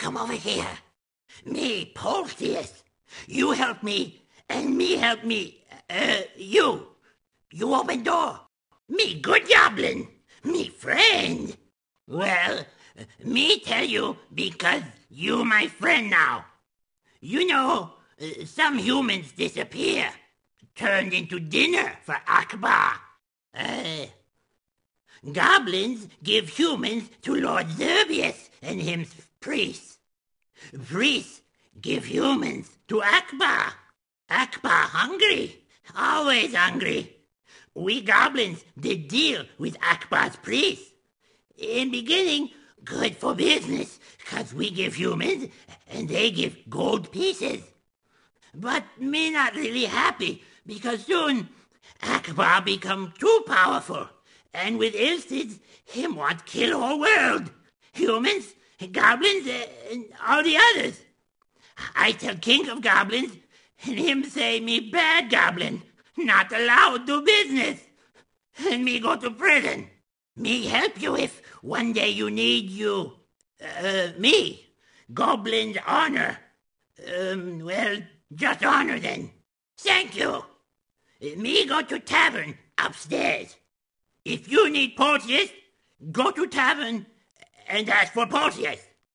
come over here. Me, Porcius. You help me, and me help me. You. You open door. Me good goblin. Me friend. Well, me tell you because you my friend now. You know, some humans disappear, turned into dinner for Akbar. Goblins give humans to Lord Zerbius and him's priests. Priests give humans to Akbar. Akbar hungry, always hungry. We goblins did deal with Akbar's priests. In beginning, good for business, 'cause we give humans and they give gold pieces. But me not really happy, because soon Akbar become too powerful, and with Ilsids, him want kill whole world. Humans, goblins, and all the others. I tell King of Goblins, and him say me bad goblin, not allowed do business. And me go to prison. Me help you if one day you need you. Me. Goblin's honor. Well, just honor then. Thank you. Me go to tavern upstairs. If you need Porcius, go to tavern and ask for Porcius.